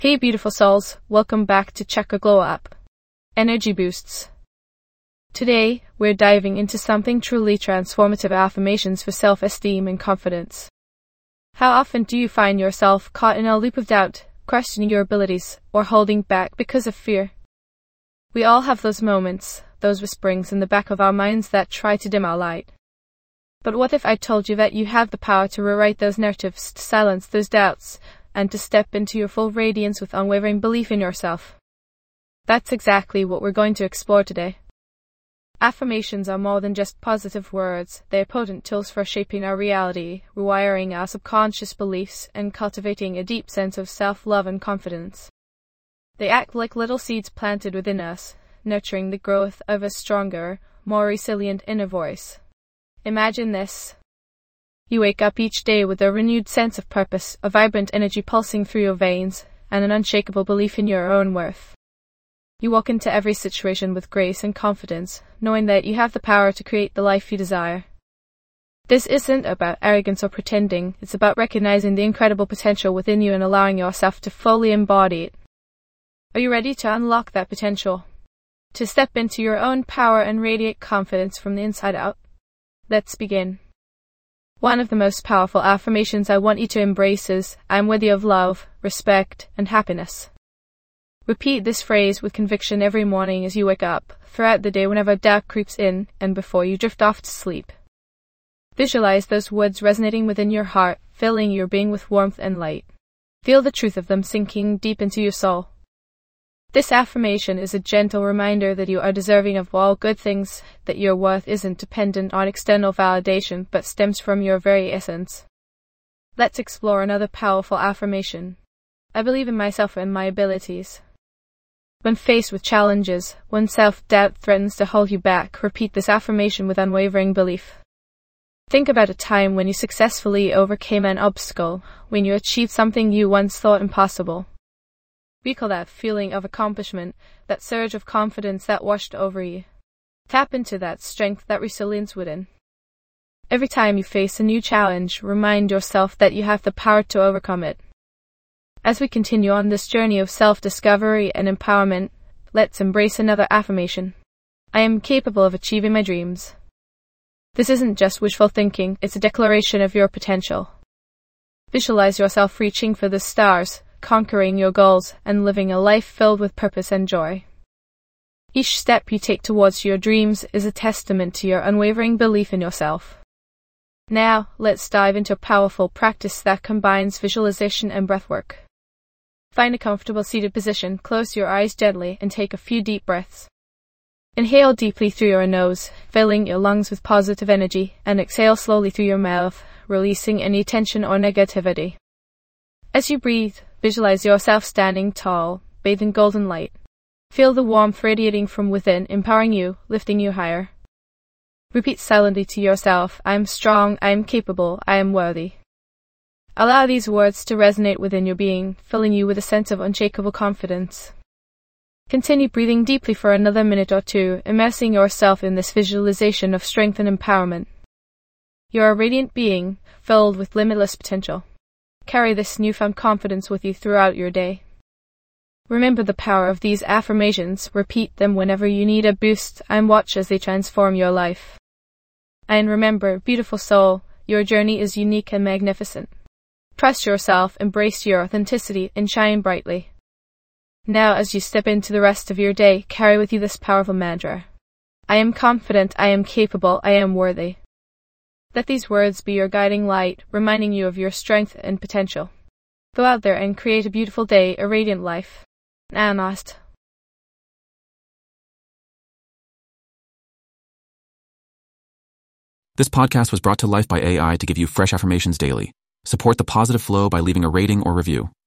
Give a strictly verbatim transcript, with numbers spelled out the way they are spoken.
Hey beautiful souls, welcome back to Chakra Glow Up. Energy Boosts. Today, we're diving into something truly transformative: affirmations for self-esteem and confidence. How often do you find yourself caught in a loop of doubt, questioning your abilities, or holding back because of fear? We all have those moments, those whisperings in the back of our minds that try to dim our light. But what if I told you that you have the power to rewrite those narratives, to silence those doubts, and to step into your full radiance with unwavering belief in yourself? That's exactly what we're going to explore today. Affirmations are more than just positive words. They're potent tools for shaping our reality, rewiring our subconscious beliefs, and cultivating a deep sense of self-love and confidence. They act like little seeds planted within us, nurturing the growth of a stronger, more resilient inner voice. Imagine this. You wake up each day with a renewed sense of purpose, a vibrant energy pulsing through your veins, and an unshakable belief in your own worth. You walk into every situation with grace and confidence, knowing that you have the power to create the life you desire. This isn't about arrogance or pretending, it's about recognizing the incredible potential within you and allowing yourself to fully embody it. Are you ready to unlock that potential? To step into your own power and radiate confidence from the inside out? Let's begin. One of the most powerful affirmations I want you to embrace is, I am worthy of love, respect, and happiness. Repeat this phrase with conviction every morning as you wake up, throughout the day whenever doubt creeps in, and before you drift off to sleep. Visualize those words resonating within your heart, filling your being with warmth and light. Feel the truth of them sinking deep into your soul. This affirmation is a gentle reminder that you are deserving of all good things, that your worth isn't dependent on external validation but stems from your very essence. Let's explore another powerful affirmation. I believe in myself and my abilities. When faced with challenges, when self-doubt threatens to hold you back, repeat this affirmation with unwavering belief. Think about a time when you successfully overcame an obstacle, when you achieved something you once thought impossible. Recall that feeling of accomplishment, that surge of confidence that washed over you. Tap into that strength, that resilience within. Every time you face a new challenge, remind yourself that you have the power to overcome it. As we continue on this journey of self-discovery and empowerment, let's embrace another affirmation. I am capable of achieving my dreams. This isn't just wishful thinking, it's a declaration of your potential. Visualize yourself reaching for the stars, conquering your goals, and living a life filled with purpose and joy. Each step you take towards your dreams is a testament to your unwavering belief in yourself. Now, let's dive into a powerful practice that combines visualization and breathwork. Find a comfortable seated position, close your eyes gently, and take a few deep breaths. Inhale deeply through your nose, filling your lungs with positive energy, and exhale slowly through your mouth, releasing any tension or negativity. As you breathe, visualize yourself standing tall, bathed in golden light. Feel the warmth radiating from within, empowering you, lifting you higher. Repeat silently to yourself, I am strong, I am capable, I am worthy. Allow these words to resonate within your being, filling you with a sense of unshakable confidence. Continue breathing deeply for another minute or two, immersing yourself in this visualization of strength and empowerment. You are a radiant being, filled with limitless potential. Carry this newfound confidence with you throughout your day. Remember the power of these affirmations, repeat them whenever you need a boost, and watch as they transform your life. And remember, beautiful soul, your journey is unique and magnificent. Trust yourself, embrace your authenticity, and shine brightly. Now, as you step into the rest of your day, carry with you this powerful mantra. I am confident, I am capable, I am worthy. Let these words be your guiding light, reminding you of your strength and potential. Go out there and create a beautiful day, a radiant life. Namaste. This podcast was brought to life by A I to give you fresh affirmations daily. Support the positive flow by leaving a rating or review.